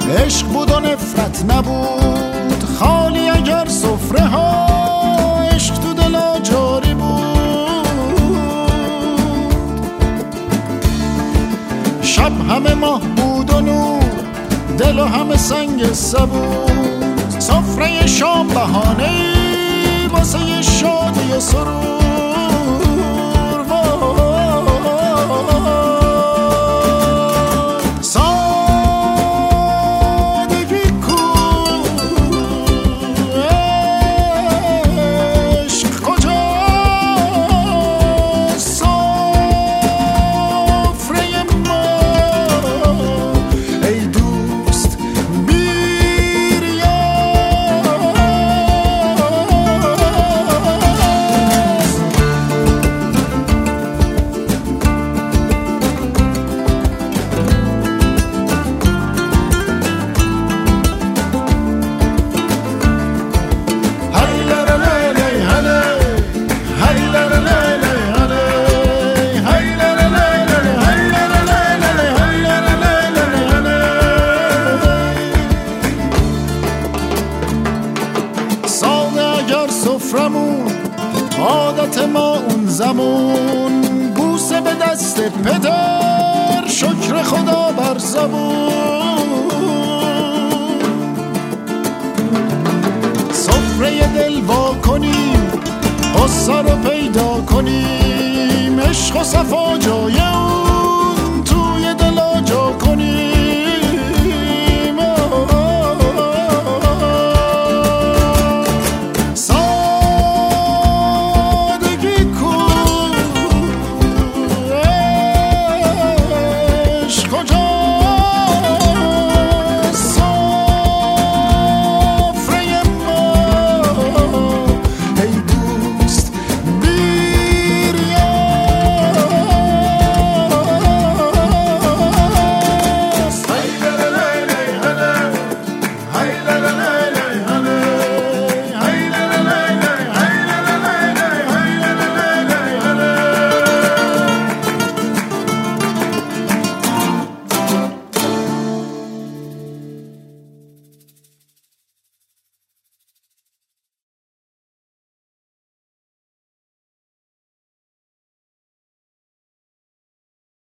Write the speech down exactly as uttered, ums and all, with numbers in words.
عشق بود و نفرت نبود خالی اگر سفره ها عشق تو دلا جاری بود. شب همه ماه بود و نور دل و همه سنگ سبود. سفره شام بهانه‌ای واسه شادی و سرور. عادت ما اون زمان بوسه به دست پدر شکر خدا بر زبون. سفره دل وا کنیم غصه رو پیدا کنیم عشق و صفا جای اون.